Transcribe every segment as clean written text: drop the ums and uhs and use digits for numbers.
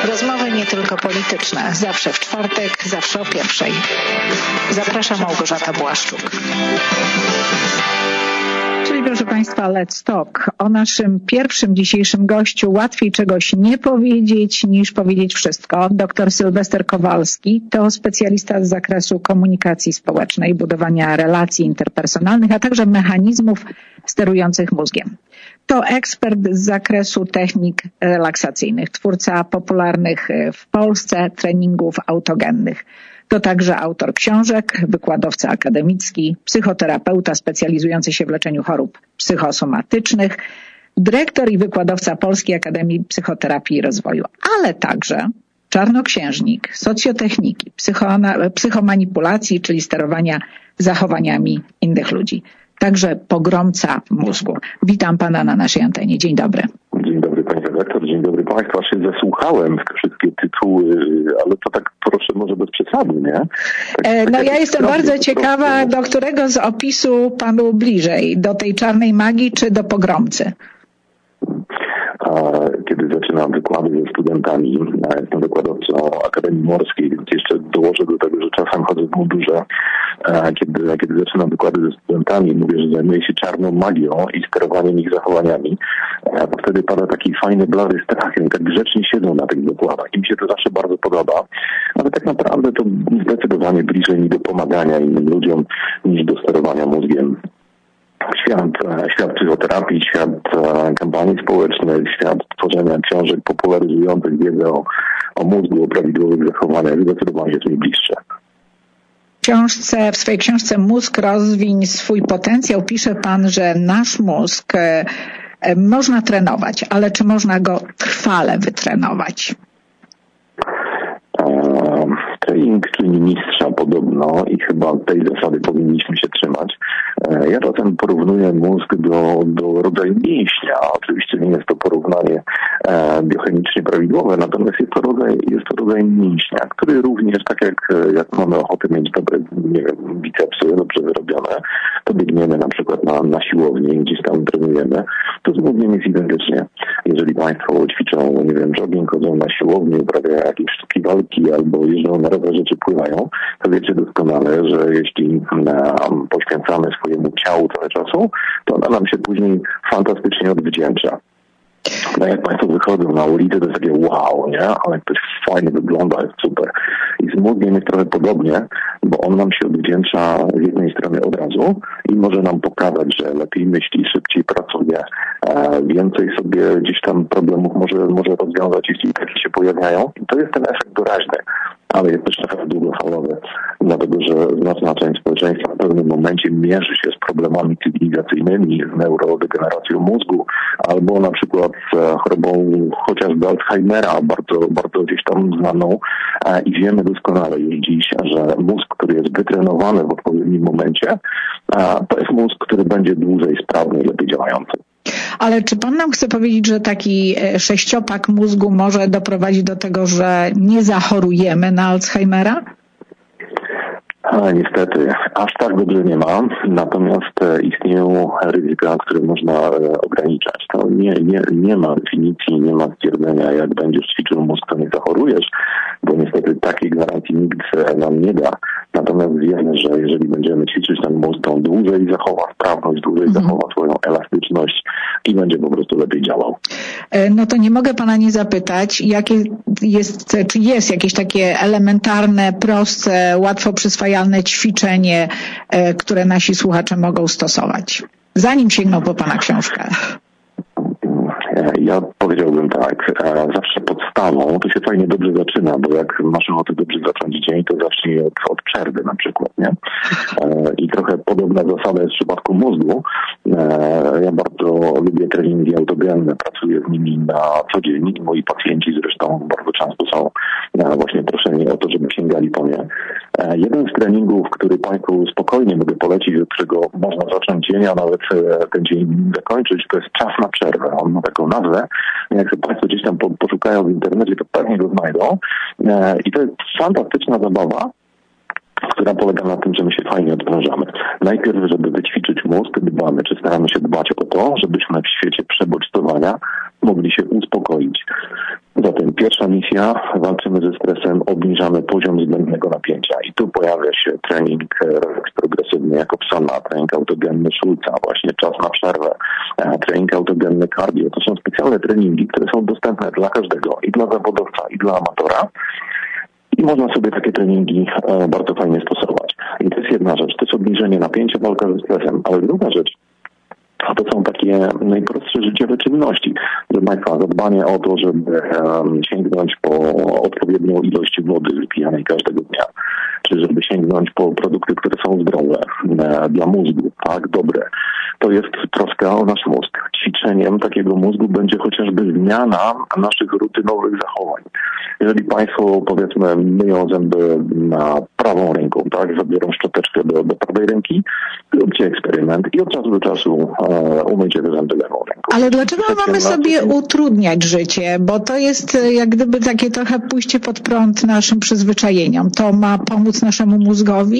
Rozmowy nie tylko polityczne. Zawsze w czwartek, zawsze o 1:00. Zapraszam, Małgorzata Błaszczuk. Czyli proszę Państwa, Let's Talk. O naszym pierwszym dzisiejszym gościu łatwiej czegoś nie powiedzieć niż powiedzieć wszystko. Dr Sylwester Kowalski to specjalista z zakresu komunikacji społecznej, budowania relacji interpersonalnych, a także mechanizmów sterujących mózgiem. To ekspert z zakresu technik relaksacyjnych, twórca popularnych w Polsce treningów autogennych. To także autor książek, wykładowca akademicki, psychoterapeuta specjalizujący się w leczeniu chorób psychosomatycznych, dyrektor i wykładowca Polskiej Akademii Psychoterapii i Rozwoju, ale także czarnoksiężnik socjotechniki, psychomanipulacji, czyli sterowania zachowaniami innych ludzi. Także pogromca mózgu. Witam Pana na naszej antenie. Dzień dobry. Dzień dobry Pani redaktor, dzień dobry Państwu. Aż się zasłuchałem w te wszystkie tytuły, ale to tak proszę może bez przesady, nie? Ja jestem bardzo ciekawa, do którego z opisu Panu bliżej? Do tej czarnej magii czy do pogromcy? Kiedy zaczynam wykłady ze studentami, jestem wykładowcą Akademii Morskiej, więc jeszcze dołożę do tego, że czasem chodzę w mundurze. Kiedy zaczynam wykłady ze studentami, mówię, że zajmuję się czarną magią i sterowaniem ich zachowaniami, to wtedy pada taki fajny, blady strach, i tak grzecznie siedzą na tych wykładach i mi się to zawsze bardzo podoba, ale tak naprawdę to zdecydowanie bliżej mi do pomagania innym ludziom niż do sterowania mózgiem. Świat psychoterapii, świat kampanii społecznych, świat tworzenia książek popularyzujących wiedzę o mózgu, o prawidłowych zachowaniach zdecydowanie jest mi bliższe. W swojej książce Mózg rozwiń swój potencjał pisze Pan, że nasz mózg można trenować, ale czy można go trwale wytrenować? Trening czyni mistrza podobno i chyba tej zasady powinniśmy się trzymać. Ja czasem porównuję mózg do rodzaju mięśnia. Oczywiście nie jest to porównanie biochemicznie prawidłowe, natomiast jest to rodzaj mięśnia, który również, tak jak mamy ochotę mieć dobre, bicepsy dobrze wyrobione, to biegniemy na przykład na siłowni, gdzieś tam trenujemy, to z mózgiem jest identycznie. Jeżeli Państwo ćwiczą, jogging, chodzą na siłownię, uprawiają jakieś sztuki walki albo jeżdżą na rowerze czy pływają, to wiecie doskonale, że jeśli poświęcamy swojemu ciału trochę czasu, to ona nam się później fantastycznie odwdzięcza. No jak Państwo wychodzą na ulicę, to jest takie wow, nie? Ale ktoś fajnie wygląda, jest super. I z mózgiem jest trochę podobnie, bo on nam się odwdzięcza z jednej strony od razu i może nam pokazać, że lepiej myśli, szybciej pracuje, więcej sobie gdzieś tam problemów może rozwiązać, jeśli takie się pojawiają. I to jest ten efekt doraźny, ale jest też efekt długofalowy, dlatego że znaczna część społeczeństwa w pewnym momencie mierzy się z problemami cywilizacyjnymi, z neurodegeneracją mózgu, albo na przykład z chorobą chociażby Alzheimera, bardzo, bardzo gdzieś tam znaną, i wiemy doskonale już dziś, że mózg, który jest wytrenowany w odpowiednim momencie, to jest mózg, który będzie dłużej sprawny i lepiej działający. Ale czy Pan nam chce powiedzieć, że taki sześciopak mózgu może doprowadzić do tego, że nie zachorujemy na Alzheimera? Niestety, aż tak dobrze nie ma, natomiast istnieją ryzyka, które można ograniczać. To nie ma definicji, nie ma stwierdzenia, jak będziesz ćwiczył mózg, to nie zachorujesz, bo niestety takiej gwarancji nikt nam nie da. Natomiast wiemy, że jeżeli będziemy ćwiczyć ten mózg, to on dłużej zachowa sprawność, dłużej zachowa swoją elastyczność i będzie po prostu lepiej działał. No to nie mogę Pana nie zapytać, czy jest jakieś takie elementarne, proste, łatwo przyswajalne ćwiczenie, które nasi słuchacze mogą stosować, zanim sięgną po Pana książkę? Ja powiedziałbym tak, zawsze podstawą, to się fajnie dobrze zaczyna, bo jak masz ochotę dobrze zacząć dzień, to zacznij od przerwy na przykład, nie? I trochę podobna zasada jest w przypadku mózgu. Ja bardzo lubię treningi autogenne, pracuję z nimi na co dzień i moi pacjenci zresztą bardzo często są właśnie proszeni o to, żeby sięgali po nie. Jeden z treningów, który Państwu spokojnie mogę polecić, od którego można zacząć dzień, a nawet ten dzień zakończyć, to jest czas na przerwę. On ma taką nazwę. Jak sobie Państwo gdzieś tam poszukają w internecie, to pewnie go znajdą. I to jest fantastyczna zabawa, która polega na tym, że my się fajnie odprężamy. Najpierw, żeby wyćwiczyć mózg, dbamy, czy staramy się dbać o to, żebyśmy w świecie przebodźcowania mogli się uspokoić. Zatem pierwsza misja, walczymy ze stresem, obniżamy poziom względnego napięcia i tu pojawia się trening refleks progresywny Jacobsona, trening autogenny Schulza, właśnie czas na przerwę, trening autogenny cardio. To są specjalne treningi, które są dostępne dla każdego, i dla zawodowca, i dla amatora. I można sobie takie treningi bardzo fajnie stosować. I to jest jedna rzecz, to jest obniżenie napięcia, walka ze stresem, ale druga rzecz, a to są takie najprostsze życiowe czynności. Proszę Państwa, zadbanie o to, żeby sięgnąć po odpowiednią ilość wody wypijanej każdego dnia, czy żeby sięgnąć po produkty, które są zdrowe dla mózgu, tak, dobre. To jest troska o nasz mózg. Ćwiczeniem takiego mózgu będzie chociażby zmiana naszych rutynowych zachowań. Jeżeli Państwo, powiedzmy, myją zęby prawą ręką, tak, zabiorą szczoteczkę do prawej ręki, róbcie eksperyment i od czasu do czasu umyjcie te zęby lewą ręką. Ale dlaczego mamy sobie utrudniać życie? Bo to jest jak gdyby takie trochę pójście pod prąd naszym przyzwyczajeniom. To ma pomóc naszemu mózgowi?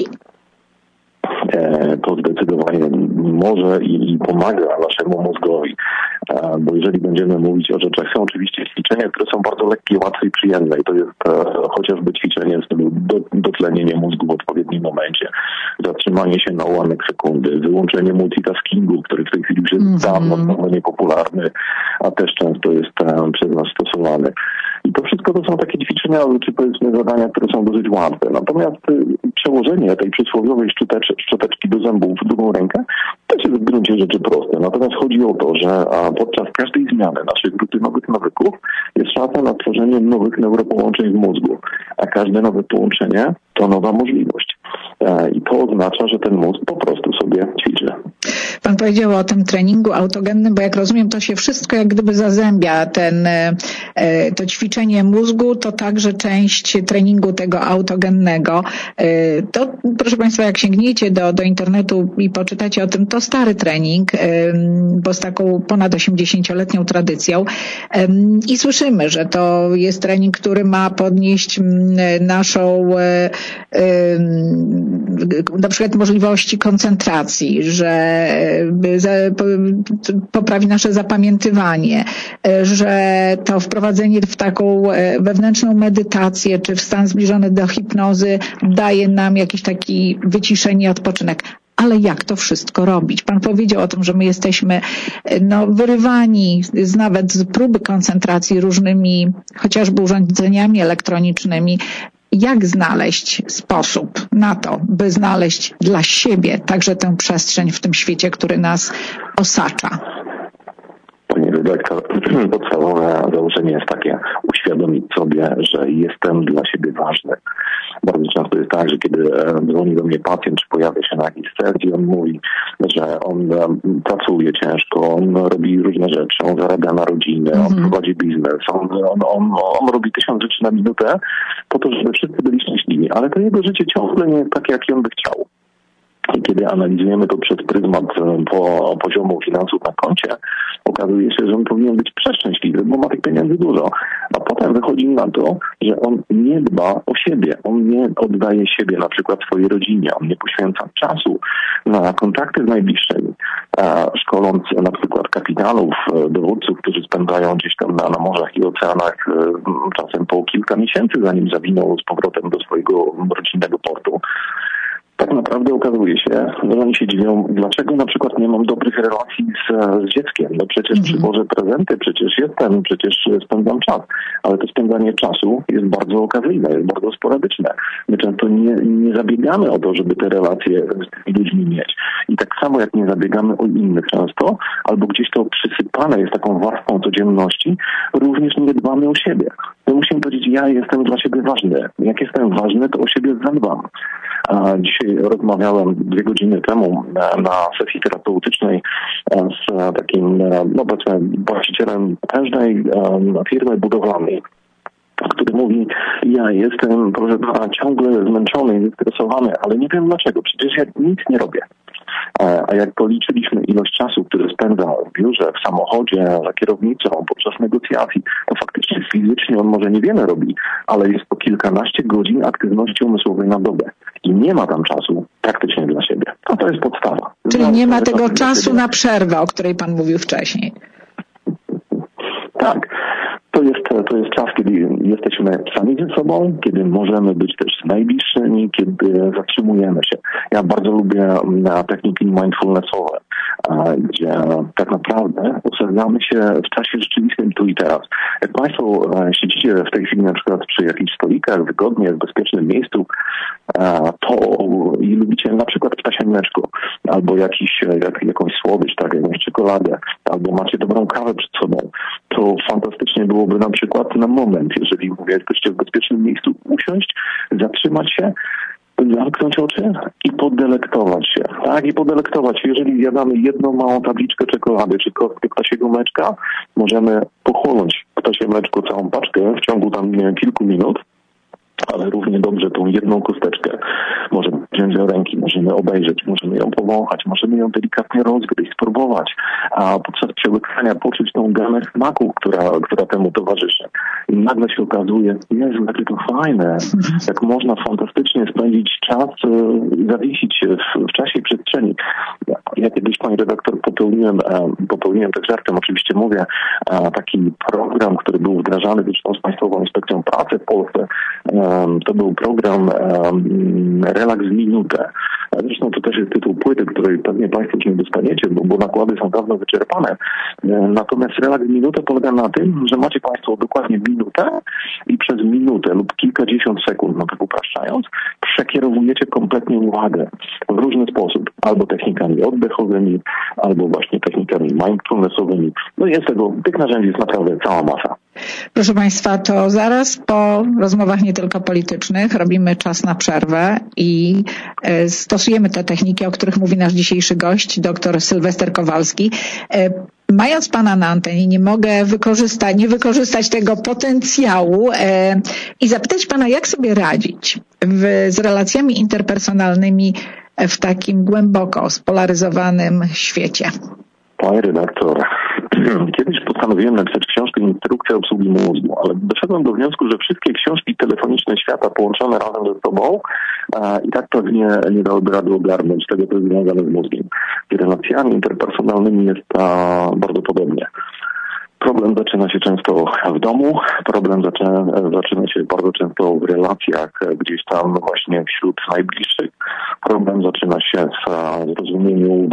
To zdecydowanie może i pomaga naszemu mózgowi, bo jeżeli będziemy mówić o rzeczach, są oczywiście ćwiczenia, które są bardzo lekkie, łatwe i przyjemne i to jest chociażby ćwiczenie w stylu dotlenienie mózgu w odpowiednim momencie, zatrzymanie się na ułamek sekundy, wyłączenie multitaskingu, który w tej chwili już jest dawno niepopularny, a też często jest przez nas stosowany. I to wszystko to są takie ćwiczenia, czy powiedzmy zadania, które są dosyć łatwe. Natomiast przełożenie tej przysłowiowej szczoteczki do zębów w drugą rękę też jest w gruncie rzeczy proste. Natomiast chodzi o to, że podczas każdej zmiany naszych rutynowych nawyków jest szansa na tworzenie nowych neuropołączeń w mózgu. A każde nowe połączenie to nowa możliwość. I to oznacza, że ten mózg po prostu sobie ćwiczy. Pan powiedział o tym treningu autogennym, bo jak rozumiem, to się wszystko jak gdyby zazębia. To ćwiczenie mózgu to także część treningu tego autogennego. To, proszę Państwa, jak sięgniecie do internetu i poczytacie o tym, to stary trening, bo z taką ponad 80-letnią tradycją. I słyszymy, że to jest trening, który ma podnieść naszą na przykład możliwości koncentracji, że poprawi nasze zapamiętywanie, że to wprowadzenie w taką wewnętrzną medytację czy w stan zbliżony do hipnozy daje nam jakiś taki wyciszenie, odpoczynek. Ale jak to wszystko robić? Pan powiedział o tym, że my jesteśmy wyrywani nawet z próby koncentracji różnymi chociażby urządzeniami elektronicznymi. Jak znaleźć sposób na to, by znaleźć dla siebie także tę przestrzeń w tym świecie, który nas osacza? Pani redaktor, podstawowe założenie jest takie: uświadomić sobie, że jestem dla siebie ważny. Bardzo często jest tak, że kiedy dzwoni do mnie pacjent, czy pojawia się na jakiejś sesji, on mówi, że on pracuje ciężko, on robi różne rzeczy, on zarabia na rodzinę, on prowadzi biznes, on robi 1000 rzeczy na minutę po to, żeby wszyscy byli szczęśliwi, ale to jego życie ciągle nie jest takie, jak on by chciał. I kiedy analizujemy to przez pryzmat poziomu finansów na koncie, okazuje się, że on powinien być przeszczęśliwy, bo ma tych pieniędzy dużo. A potem wychodzi na to, że on nie dba o siebie, on nie oddaje siebie na przykład swojej rodzinie, on nie poświęca czasu na kontakty z najbliższymi, szkoląc na przykład kapitanów, dowódców, którzy spędzają gdzieś tam na morzach i oceanach czasem po kilka miesięcy, zanim zawiną z powrotem do swojego rodzinnego portu. Tak naprawdę okazuje się, że oni się dziwią, dlaczego na przykład nie mam dobrych relacji z dzieckiem. No przecież przywożę prezenty, przecież jestem, przecież spędzam czas. Ale to spędzanie czasu jest bardzo okazyjne, jest bardzo sporadyczne. My często nie zabiegamy o to, żeby te relacje z tymi ludźmi mieć. I tak samo jak nie zabiegamy o innych często, albo gdzieś to przysypane jest taką warstwą codzienności, również nie dbamy o siebie. My musimy powiedzieć, ja jestem dla siebie ważny. Jak jestem ważny, to o siebie zadbam. Dzisiaj rozmawiałem 2 godziny temu na sesji terapeutycznej z takim właścicielem potężnej firmy budowlanej, który mówi, ja jestem, proszę pana, ciągle zmęczony i zestresowany, ale nie wiem dlaczego, przecież ja nic nie robię. A jak policzyliśmy ilość czasu, który spędza w biurze, w samochodzie, za kierownicą, podczas negocjacji, to faktycznie fizycznie on może niewiele robi, ale jest to kilkanaście godzin aktywności umysłowej na dobę. I nie ma tam czasu praktycznie dla siebie. A to jest podstawa. Czyli nie ma tego czasu na przerwę, o której pan mówił wcześniej. Tak. To jest to jest czas, kiedy jesteśmy sami ze sobą, kiedy możemy być też z najbliższymi, kiedy zatrzymujemy się. Ja bardzo lubię techniki mindfulnessowe, gdzie tak naprawdę osadzamy się w czasie rzeczywistym tu i teraz. Jak Państwo siedzicie w tej chwili na przykład przy jakichś stolikach, wygodnie, w bezpiecznym miejscu, to i lubicie na przykład ptasie mleczko, albo jakąś słodycz, tak, jakąś czekoladę, albo macie dobrą kawę przed sobą, to fantastycznie byłoby na przykład na moment, jeżeli jesteście w bezpiecznym miejscu, usiąść, zatrzymać się, zamknąć oczy i podelektować się. Tak, i podelektować się. Jeżeli jadamy jedną małą tabliczkę czekolady czy kostkę ptasiego mleczka, możemy pochłonąć ptasie mleczko całą paczkę w ciągu tam kilku minut, ale równie dobrze tą jedną kosteczkę możemy wziąć do ręki, możemy obejrzeć, możemy ją powąchać, możemy ją delikatnie rozgryźć, spróbować, a podczas przełykania poczuć tą gamę smaku, która temu towarzyszy. I nagle się okazuje, Jezu, jakie to fajne, jak można fantastycznie spędzić czas, zawiesić się w czasie i przestrzeni. Ja kiedyś, pani redaktor, popełniłem tak żartem, oczywiście mówię, taki program, który był wdrażany zresztą z Państwową Inspekcją Pracy w Polsce. To był program Relaks w minutę. Zresztą to też jest tytuł płyty, której pewnie Państwo już nie dostaniecie, bo nakłady są dawno wyczerpane. Natomiast Relaks w minutę polega na tym, że macie Państwo dokładnie minutę i przez minutę lub kilkadziesiąt sekund, tak upraszczając, przekierowujecie kompletnie uwagę w różny sposób. Albo technikami oddechowymi, albo właśnie technikami mindfulnessowymi. Tych narzędzi jest naprawdę cała masa. Proszę Państwa, to zaraz po rozmowach nie tylko politycznych robimy czas na przerwę i stosujemy te techniki, o których mówi nasz dzisiejszy gość, dr Sylwester Kowalski. Mając Pana na antenie, nie mogę nie wykorzystać tego potencjału i zapytać Pana, jak sobie radzić z relacjami interpersonalnymi w takim głęboko spolaryzowanym świecie. Panie redaktor, kiedyś postanowiłem napisać książkę Instrukcja obsługi mózgu, ale doszedłem do wniosku, że wszystkie książki telefoniczne świata połączone razem ze sobą i tak pewnie nie dałyby rady ogarnąć tego, co jest związane z mózgiem. Z relacjami interpersonalnymi jest bardzo podobnie. Problem zaczyna się często w domu, problem zaczyna się bardzo często w relacjach gdzieś tam właśnie wśród najbliższych. Problem zaczyna się w zrozumieniu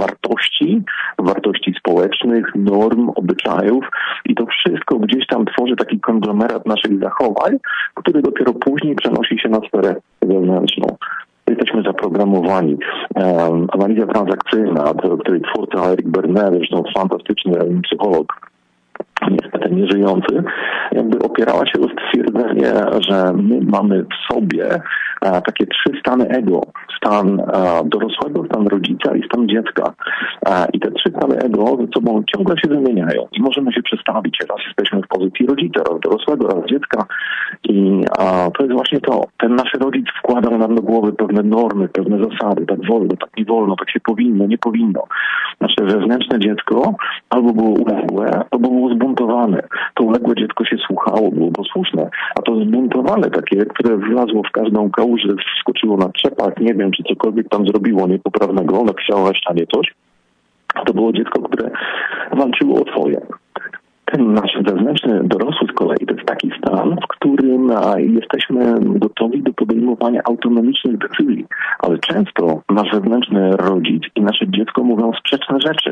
wartości społecznych, norm, obyczajów i to wszystko gdzieś tam tworzy taki konglomerat naszych zachowań, który dopiero później przenosi się na sferę zewnętrzną. Jesteśmy zaprogramowani. Analiza transakcyjna, której twórca Eric Berne, zresztą fantastyczny psycholog, niestety nieżyjący, jakby opierała się o stwierdzenie, że my mamy w sobie takie trzy stany ego. Stan dorosłego, stan rodzica i stan dziecka. I te trzy stany ego ze sobą ciągle się wymieniają i możemy się przestawić. Raz jesteśmy w pozycji rodzica, raz dorosłego, raz dziecka i to jest właśnie to. Ten nasz rodzic wkładał nam do głowy pewne normy, pewne zasady. Tak wolno, tak nie wolno, tak się powinno, nie powinno. Nasze wewnętrzne dziecko albo było uległe, albo było zbuntowane. To uległe dziecko się słuchało, było posłuszne, a to zbuntowane takie, które wlazło w każdą kałużę, wskoczyło na trzepach, nie wiem, czy cokolwiek tam zrobiło niepoprawnego, napisało na ścianie coś, to było dziecko, które walczyło o swoje. Ten nasz wewnętrzny dorosły z kolei to jest taki stan, w którym jesteśmy gotowi do podejmowania autonomicznych decyzji, ale często nasz wewnętrzny rodzic i nasze dziecko mówią sprzeczne rzeczy.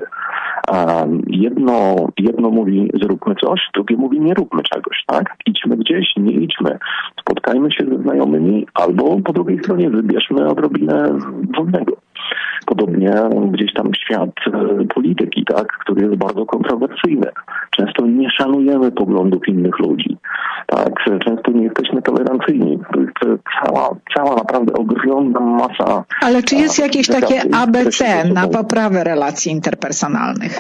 Jedno mówi zróbmy coś, drugie mówi nie róbmy czegoś, tak? Idźmy gdzieś, nie idźmy. Spotkajmy się ze znajomymi albo po drugiej stronie wybierzmy odrobinę wolnego. Podobnie gdzieś tam świat polityki, tak, który jest bardzo kontrowersyjny. Często nie szanujemy poglądów innych ludzi. Tak, często nie jesteśmy tolerancyjni. To jest cała naprawdę ogromna masa. Ale czy jest jakieś takie ABC na poprawę relacji interpersonalnych?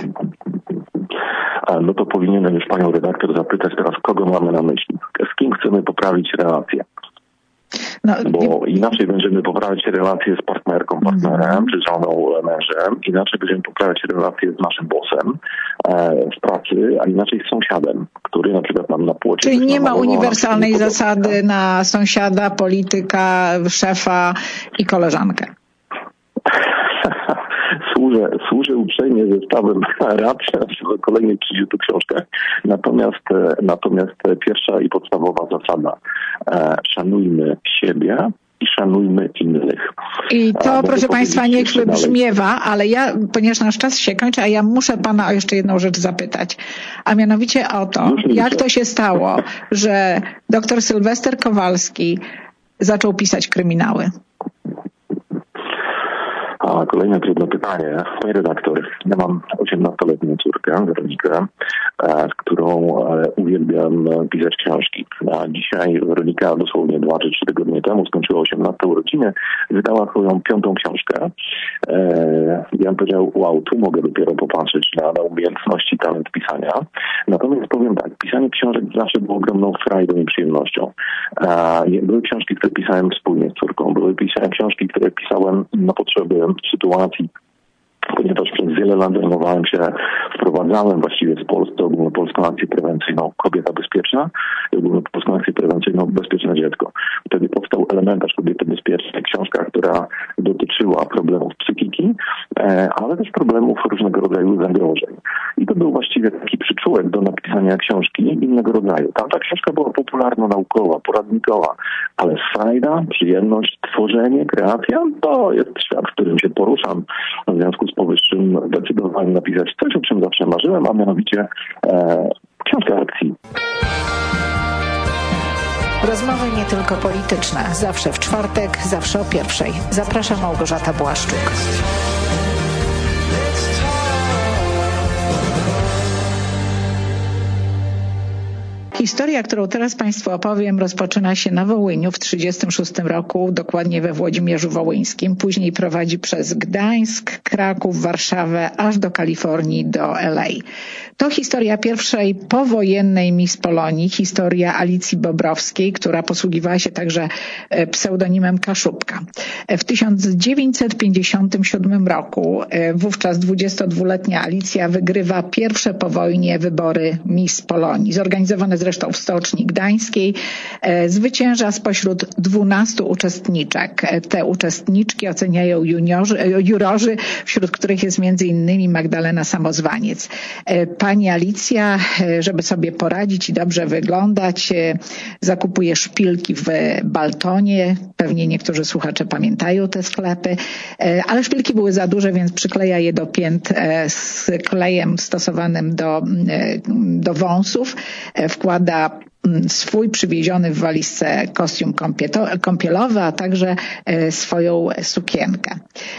No to powinienem już panią redaktor zapytać teraz, kogo mamy na myśli. Z kim chcemy poprawić relacje? Bo inaczej będziemy poprawiać relacje z partnerką, partnerem, czy żoną, mężem, inaczej będziemy poprawiać relacje z naszym bossem w pracy, a inaczej z sąsiadem, który na przykład nam na płocie... Czyli nie ma uniwersalnej zasady na sąsiada, polityka, szefa i koleżankę. Służę uprzejmie zestawem rad w kolejnych 30 książkach. Natomiast pierwsza i podstawowa zasada: szanujmy siebie i szanujmy innych. I to, proszę Państwa, niech wybrzmiewa, ale ponieważ nasz czas się kończy, a ja muszę Pana o jeszcze jedną rzecz zapytać, a mianowicie o to, jak to się stało, że dr Sylwester Kowalski zaczął pisać kryminały. A kolejne trudne pytanie. Panie redaktor, ja mam 18-letnią córkę, Weronikę, z którą uwielbiam pisać książki. A dzisiaj Weronika dosłownie 2 czy 3 tygodnie temu skończyła 18 urodziny, wydała swoją 5. książkę. Ja bym powiedział, wow, tu mogę dopiero popatrzeć na umiejętności, talent pisania. Natomiast powiem tak, pisanie książek zawsze było ogromną frajdą i przyjemnością. Były książki, które pisałem wspólnie z córką, były książki, które pisałem na potrzeby sytuacji, ponieważ przez wiele lat zajmowałem się, wprowadzałem właściwie w Polsce ogólnopolską akcję prewencyjną Kobieta Bezpieczna i ogólnopolską akcję prewencyjną Bezpieczne Dziecko. Wtedy powstał elementarz Kobiety Bezpiecznej, książka, która dotyczyła problemów psychiki, ale też problemów różnego rodzaju zagrożeń. I to był właściwie taki przyczółek do napisania książki innego rodzaju. Tamta książka była popularno-naukowa, poradnikowa, ale frajda, przyjemność, tworzenie, kreacja, to jest świat, w którym się poruszam. W związku z powyższym decydowałem napisać coś, o czym zawsze marzyłem, a mianowicie książkę akcji. Rozmowy nie tylko polityczne. Zawsze w czwartek, zawsze o 1:00. Zapraszam, Małgorzata Błaszczuk. Historia, którą teraz Państwu opowiem, rozpoczyna się na Wołyniu w 1936 roku, dokładnie we Włodzimierzu Wołyńskim. Później prowadzi przez Gdańsk, Kraków, Warszawę, aż do Kalifornii, do LA. To historia pierwszej powojennej Miss Polonii, historia Alicji Bobrowskiej, która posługiwała się także pseudonimem Kaszubka. W 1957 roku wówczas 22-letnia Alicja wygrywa pierwsze po wojnie wybory Miss Polonii, zorganizowane zresztą w Stoczni Gdańskiej. Zwycięża spośród 12 uczestniczek. Te uczestniczki oceniają jurorzy, wśród których jest m.in. Magdalena Samozwaniec. Pani Alicja, żeby sobie poradzić i dobrze wyglądać, zakupuje szpilki w Baltonie. Pewnie niektórzy słuchacze pamiętają te sklepy, ale szpilki były za duże, więc przykleja je do pięt z klejem stosowanym do wąsów. Wkłada swój przywieziony w walizce kostium kąpielowy, a także swoją sukienkę.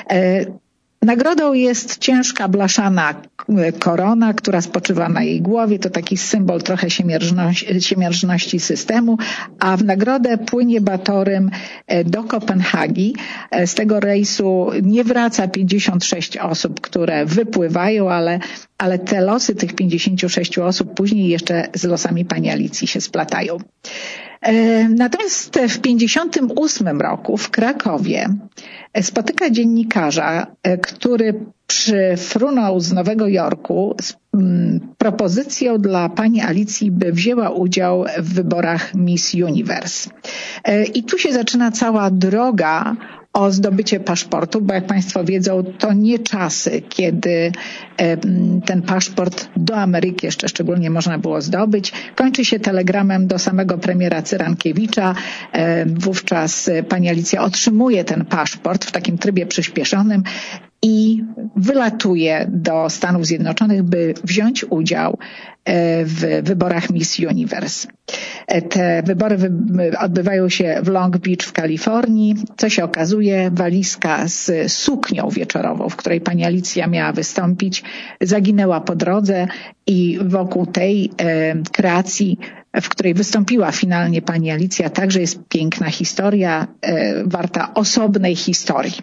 Nagrodą jest ciężka blaszana korona, która spoczywa na jej głowie. To taki symbol trochę siemierzności systemu, a w nagrodę płynie batorym do Kopenhagi. Z tego rejsu nie wraca 56 osób, które wypływają, ale te losy tych 56 osób później jeszcze z losami pani Alicji się splatają. Natomiast w 1958 roku w Krakowie spotyka dziennikarza, który przyfrunął z Nowego Jorku z propozycją dla pani Alicji, by wzięła udział w wyborach Miss Universe. I tu się zaczyna cała droga o zdobycie paszportu, bo jak Państwo wiedzą, to nie czasy, kiedy ten paszport do Ameryki jeszcze szczególnie można było zdobyć. Kończy się telegramem do samego premiera Cyrankiewicza. Wówczas pani Alicja otrzymuje ten paszport w takim trybie przyspieszonym i wylatuje do Stanów Zjednoczonych, by wziąć udział w wyborach Miss Universe. Te wybory odbywają się w Long Beach w Kalifornii. Co się okazuje, walizka z suknią wieczorową, w której pani Alicja miała wystąpić, zaginęła po drodze i wokół tej kreacji, w której wystąpiła finalnie pani Alicja, także jest piękna historia, warta osobnej historii.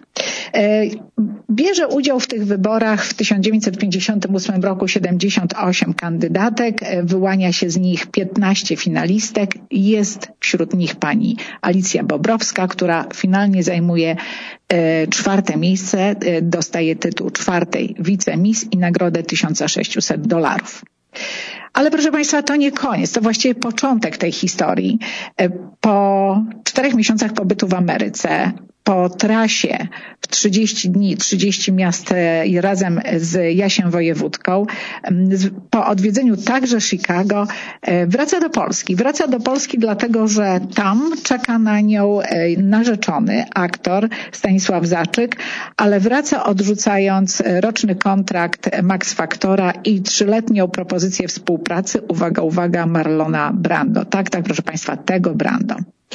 Bierze udział w tych wyborach w 1958 roku 78 kandydatek, wyłania się z nich 15 finalistek. Jest wśród nich pani Alicja Bobrowska, która finalnie zajmuje 4. miejsce, dostaje tytuł 4. wicemis i nagrodę $1600. Ale proszę Państwa, to nie koniec, to właściwie początek tej historii. Po 4 miesiącach pobytu w Ameryce po trasie w 30 dni, 30 miast razem z Jasiem Wojewódką, po odwiedzeniu także Chicago, wraca do Polski. Wraca do Polski dlatego, że tam czeka na nią narzeczony, aktor Stanisław Zaczyk, ale wraca odrzucając roczny kontrakt Max Factora i 3-letnią propozycję współpracy, uwaga, Marlona Brando. Tak, proszę Państwa, tego Brando.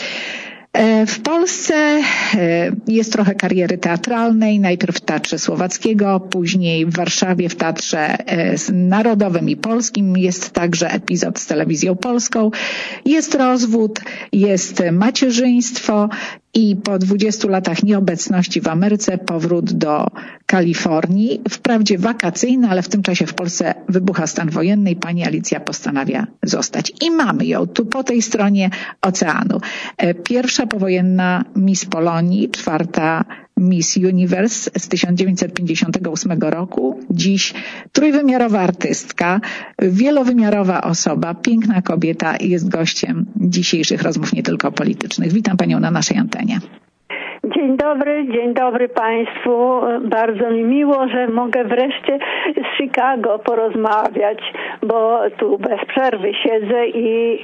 W Polsce jest trochę kariery teatralnej, najpierw w Teatrze Słowackiego, później w Warszawie w Teatrze Narodowym i Polskim. Jest także epizod z Telewizją Polską. Jest rozwód, jest macierzyństwo i po 20 latach nieobecności w Ameryce powrót do Kalifornii. Wprawdzie wakacyjny, ale w tym czasie w Polsce wybucha stan wojenny i pani Alicja postanawia zostać. I mamy ją tu po tej stronie oceanu. Pierwsza powojenna Miss Polonii, 4. Miss Universe z 1958 roku. Dziś trójwymiarowa artystka, wielowymiarowa osoba, piękna kobieta jest gościem dzisiejszych rozmów nie tylko politycznych. Witam Panią na naszej antenie. Dzień dobry Państwu. Bardzo mi miło, że mogę wreszcie z Chicago porozmawiać, bo tu bez przerwy siedzę i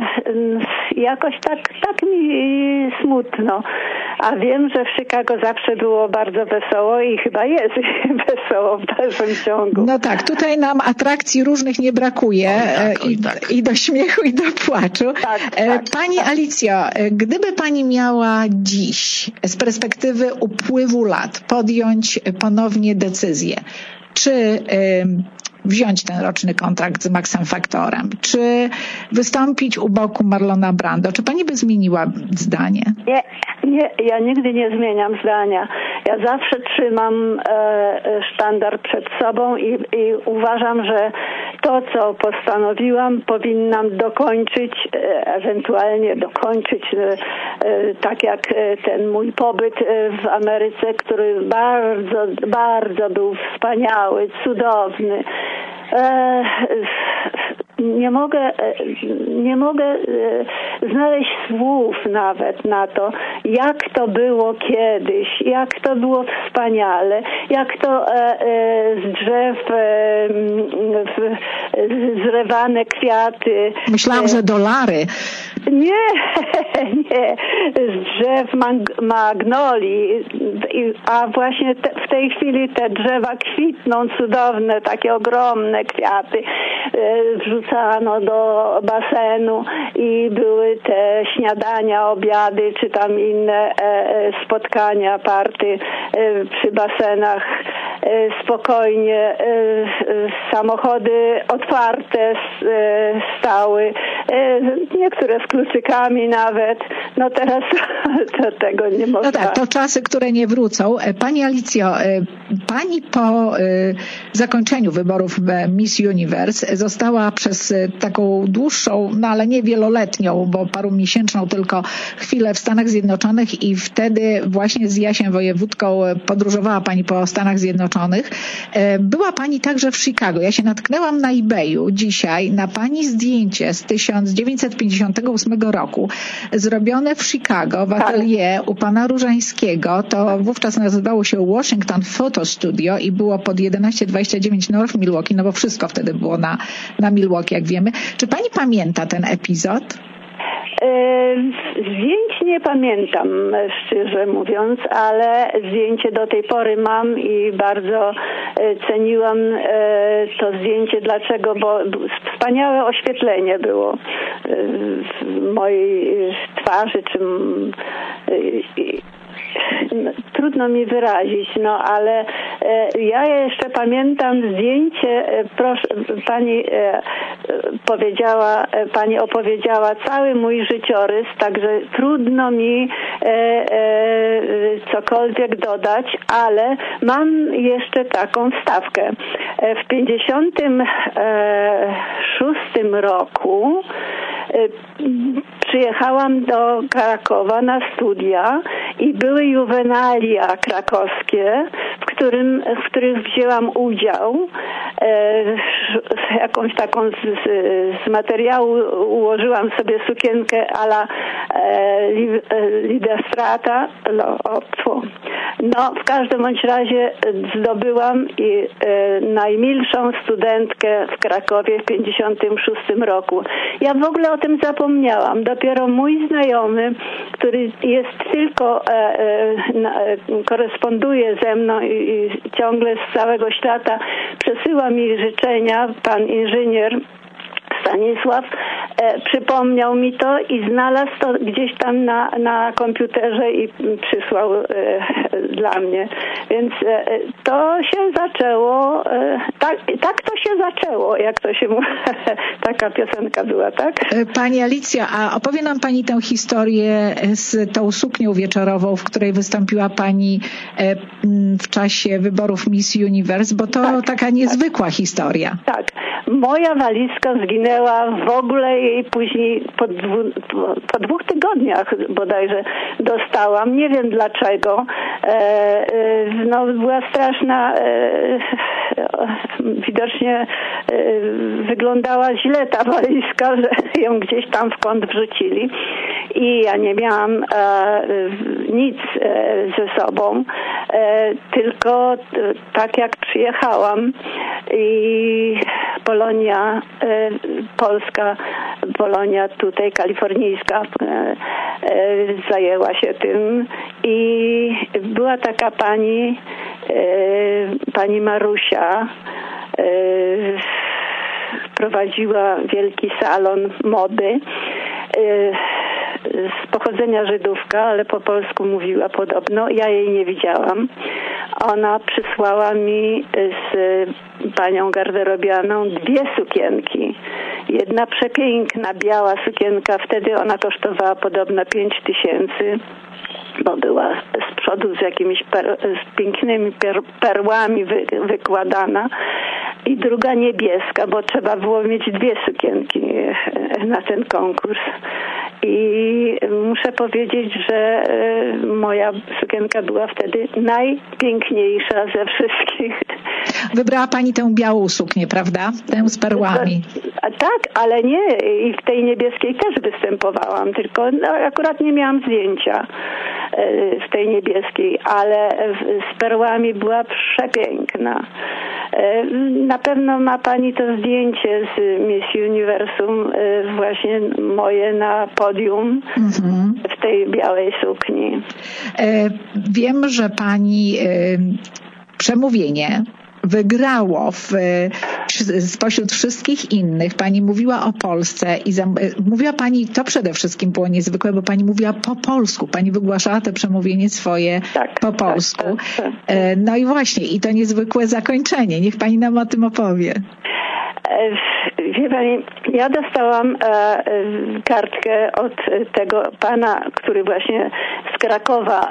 jakoś tak mi smutno. A wiem, że w Chicago zawsze było bardzo wesoło i chyba jest wesoło w dalszym ciągu. No tak, tutaj nam atrakcji różnych nie brakuje. I do śmiechu, i do płaczu. Tak. Pani Alicjo, gdyby Pani miała dziś z perspektywy upływu lat podjąć ponownie decyzję, czy wziąć ten roczny kontrakt z Maxem Factorem, czy wystąpić u boku Marlona Brando, czy Pani by zmieniła zdanie? Nie, ja nigdy nie zmieniam zdania. Ja zawsze trzymam sztandar przed sobą i uważam, że to, co postanowiłam, powinnam dokończyć, ewentualnie dokończyć, tak jak ten mój pobyt w Ameryce, który bardzo, bardzo był wspaniały, cudowny. Nie mogę znaleźć słów nawet na to, jak to było kiedyś, jak to było wspaniale, jak to z drzew zrywane kwiaty. Myślałam, że dolary. Nie, z drzew magnolii, a właśnie w tej chwili te drzewa kwitną, cudowne, takie ogromne kwiaty. Wrzucano do basenu i były te śniadania, obiady, czy tam inne spotkania, party przy basenach. Spokojnie, samochody otwarte stały, niektóre z kluczykami nawet. No teraz to tego nie można. No tak, to czasy, które nie wrócą. Pani Alicjo, Pani po zakończeniu wyborów Miss Universe została przez taką dłuższą, no ale nie wieloletnią, bo parumiesięczną tylko chwilę w Stanach Zjednoczonych i wtedy właśnie z Jasiem Wojewódką podróżowała Pani po Stanach Zjednoczonych. Była Pani także w Chicago. Ja się natknęłam na eBayu dzisiaj na Pani zdjęcie z 1958 roku, zrobione w Chicago w atelier u Pana Różańskiego. To wówczas nazywało się Washington Photo Studio i było pod 1129 North Milwaukee, no bo wszystko wtedy było na Milwaukee, jak wiemy. Czy Pani pamięta ten epizod? Zdjęć nie pamiętam, szczerze mówiąc, ale zdjęcie do tej pory mam i bardzo ceniłam to zdjęcie. Dlaczego? Bo wspaniałe oświetlenie było mojej twarzy, trudno mi wyrazić, no ale ja jeszcze pamiętam zdjęcie, pani opowiedziała cały mój życiorys, także trudno mi cokolwiek dodać, ale mam jeszcze taką wstawkę. W 1956 roku przyjechałam do Krakowa na studia i były juwenalia krakowskie, w w których wzięłam udział. Jakąś taką z materiału ułożyłam sobie sukienkę a la Lidestrata. No, w każdym bądź razie zdobyłam najmilszą studentkę w Krakowie w 1956 roku. Ja w ogóle o tym zapomniałam. Dopiero mój znajomy, który jest tylko koresponduje ze mną i ciągle z całego świata przesyła mi życzenia, pan inżynier Stanisław, przypomniał mi to i znalazł to gdzieś tam na komputerze i przysłał dla mnie. Więc to się zaczęło, tak to się zaczęło, jak to się mówi. Taka piosenka była, tak? Pani Alicjo, a opowie nam Pani tę historię z tą suknią wieczorową, w której wystąpiła Pani w czasie wyborów Miss Universe, bo to taka niezwykła historia. Tak. Moja walizka zginęła, w ogóle jej później po 2 tygodniach bodajże dostałam. Nie wiem dlaczego. No, była straszna, widocznie wyglądała źle ta walizka, że ją gdzieś tam w kąt wrzucili i ja nie miałam nic ze sobą, tylko tak jak przyjechałam i Polonia, polska Polonia tutaj kalifornijska zajęła się tym i była taka pani Marusia, prowadziła wielki salon mody, z pochodzenia Żydówka, ale po polsku mówiła podobno. Ja jej nie widziałam. Ona przysłała mi z panią garderobianą 2 sukienki. Jedna przepiękna, biała sukienka. Wtedy ona kosztowała podobno 5000, bo była z przodu z jakimiś z pięknymi perłami wykładana. I druga niebieska, bo trzeba było mieć 2 sukienki na ten konkurs. I muszę powiedzieć, że moja sukienka była wtedy najpiękniejsza ze wszystkich. Wybrała Pani tę białą suknię, prawda? Tę z perłami. Tak, ale nie. I w tej niebieskiej też występowałam, tylko akurat nie miałam zdjęcia w tej niebieskiej, ale z perłami była przepiękna. Na pewno ma Pani to zdjęcie z Miss Universum, właśnie moje na podium w tej białej sukni. Wiem, że Pani przemówienie wygrało spośród wszystkich innych. Pani mówiła o Polsce i mówiła Pani, to przede wszystkim było niezwykłe, bo Pani mówiła po polsku. Pani wygłaszała to przemówienie swoje po polsku. Tak. No i właśnie, i to niezwykłe zakończenie. Niech Pani nam o tym opowie. Wie Pani, ja dostałam kartkę od tego pana, który właśnie z Krakowa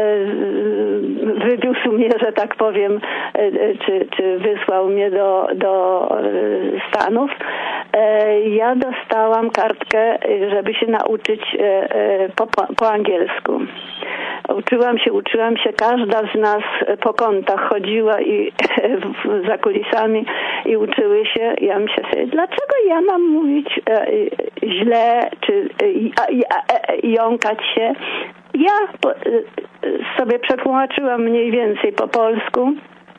wywiózł mnie, że tak powiem, czy wysłał mnie do Stanów. Ja dostałam kartkę, żeby się nauczyć po angielsku. Uczyłam się, każda z nas po kątach chodziła i za kulisami i uczyły się. Ja myślę sobie, dlaczego ja mam mówić źle, czy jąkać się? Ja sobie przetłumaczyłam mniej więcej po polsku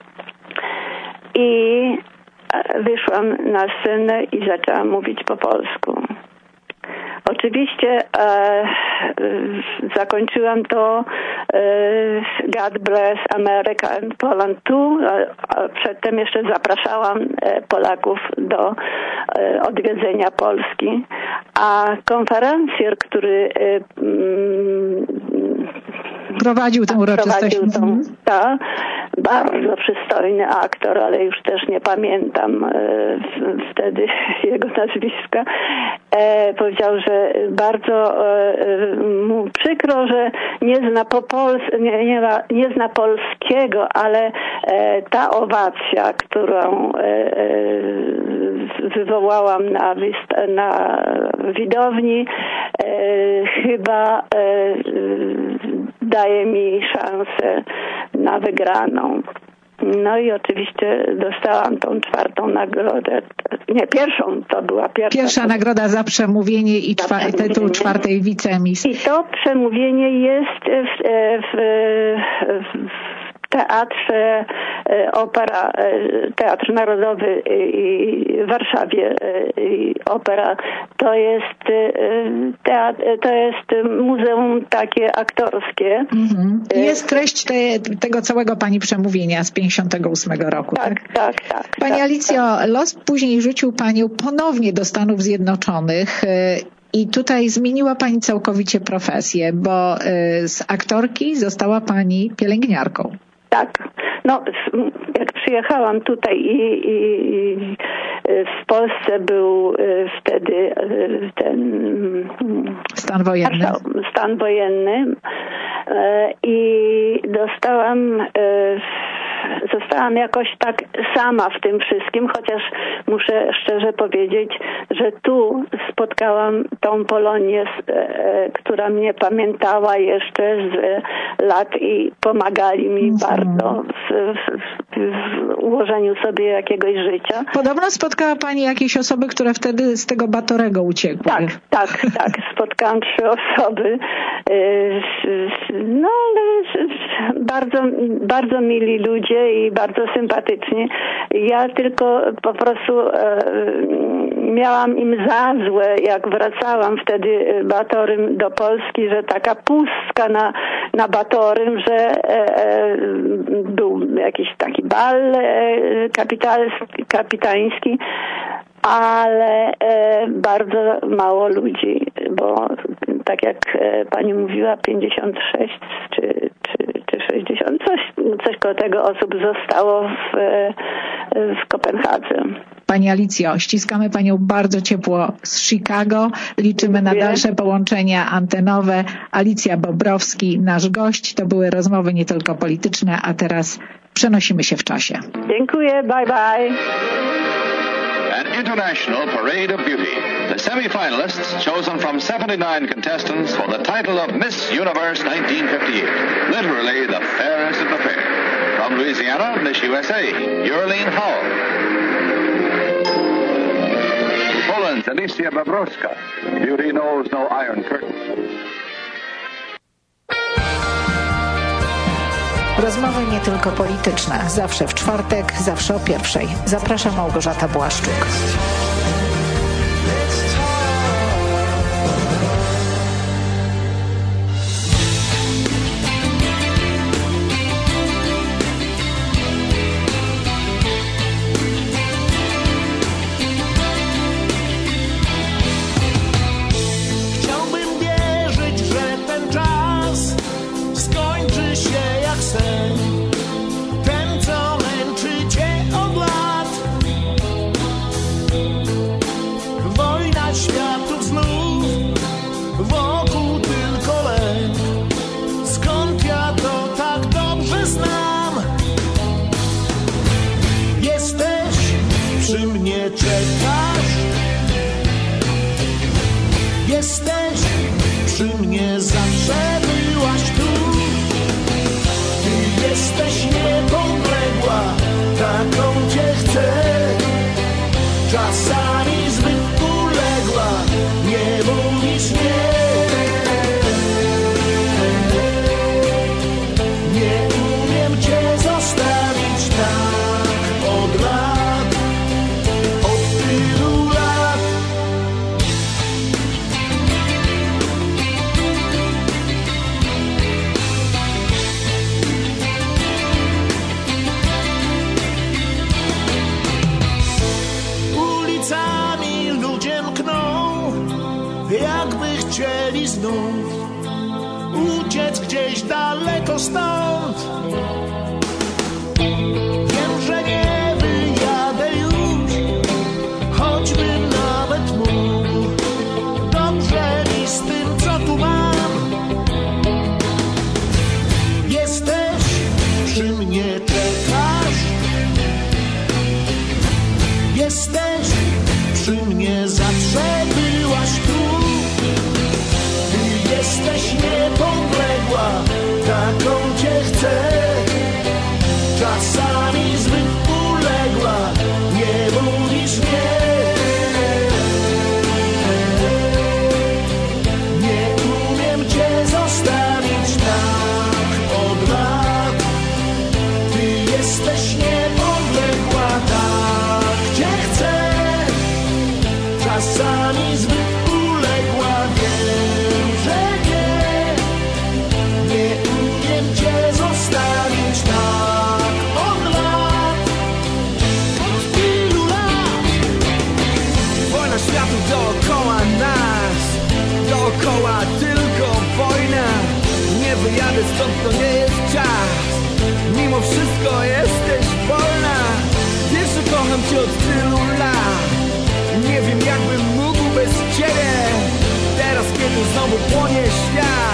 i wyszłam na scenę i zaczęłam mówić po polsku. Oczywiście zakończyłam to God bless America and Poland too. Przedtem jeszcze zapraszałam Polaków do odwiedzenia Polski. A konferencjer, który prowadził tę uroczystość. Bardzo przystojny aktor, ale już też nie pamiętam wtedy jego nazwiska. Powiedział, że bardzo mu przykro, że nie zna polskiego, ale ta owacja, którą wywołałam na widowni, chyba daje mi szansę na wygraną. No i oczywiście dostałam tą 4. nagrodę. Nie, pierwszą, to była pierwsza. Pierwsza nagroda za przemówienie i tytuł 4. wicemis. I to przemówienie jest w teatrze opera, Teatr Narodowy w Warszawie, opera, to jest muzeum takie aktorskie. Mhm. Jest treść tego całego pani przemówienia z 58 roku, tak? Tak. Pani Alicjo, los później rzucił panią ponownie do Stanów Zjednoczonych. I tutaj zmieniła pani całkowicie profesję, bo z aktorki została pani pielęgniarką. Tak. No, jak przyjechałam tutaj i w Polsce był wtedy ten stan wojenny i zostałam jakoś tak sama w tym wszystkim, chociaż muszę szczerze powiedzieć, że tu spotkałam tą Polonię, która mnie pamiętała jeszcze z lat i pomagali mi bardzo w ułożeniu sobie jakiegoś życia. Podobno spotkała pani jakieś osoby, które wtedy z tego Batorego uciekły. Tak. Spotkałam 3 osoby. No, ale bardzo mili ludzie i bardzo sympatyczni. Ja tylko po prostu miałam im za złe, jak wracałam wtedy Batorym do Polski, że taka pustka na Batorym, że był jakiś taki bal kapitański, ale bardzo mało ludzi, bo tak jak pani mówiła, 56 czy 60, coś koło tego osób zostało w Kopenhadze. Pani Alicjo, ściskamy panią bardzo ciepło z Chicago. Liczymy na dalsze połączenia antenowe. Alicja Bobrowski, nasz gość. To były rozmowy nie tylko polityczne, a teraz przenosimy się w czasie. Dziękuję, bye bye. An international parade of beauty. The semi-finalists, chosen from 79 contestants for the title of Miss Universe 1958. Literally the fairest of the fair. From Louisiana, Miss USA, Yurleen Howell. Poland's Alicia Bobrowska. Beauty knows no iron curtain. Rozmowy nie tylko polityczne. Zawsze w czwartek, zawsze o 1:00. Zapraszam, Małgorzata Błaszczuk. Jesteś przy mnie, zawsze byłaś tu. Ty jesteś niepodległa, taką cię chcę. Czasami zbyt uległa, nie mówisz nie. Nie umiem cię zostawić tak od lat, od tylu lat. Ulicami ludzie mkną, jakby chcieli znów uciec gdzieś daleko stąd. Wiem, że nie wyjadę już, choćbym nawet mógł. Dobrze mi z tym, co tu mam. Jesteś przy mnie, czekasz. Jesteś przy mnie, zawsze byłaś tu. Ty jesteś niepodległa, taką cię chcę. wyjadę stąd, to nie jest czas. Mimo wszystko jesteś wolna. Wiesz, że kocham cię od tylu lat. Nie wiem, jakbym mógł bez ciebie. Teraz, kiedy znowu płonie świat.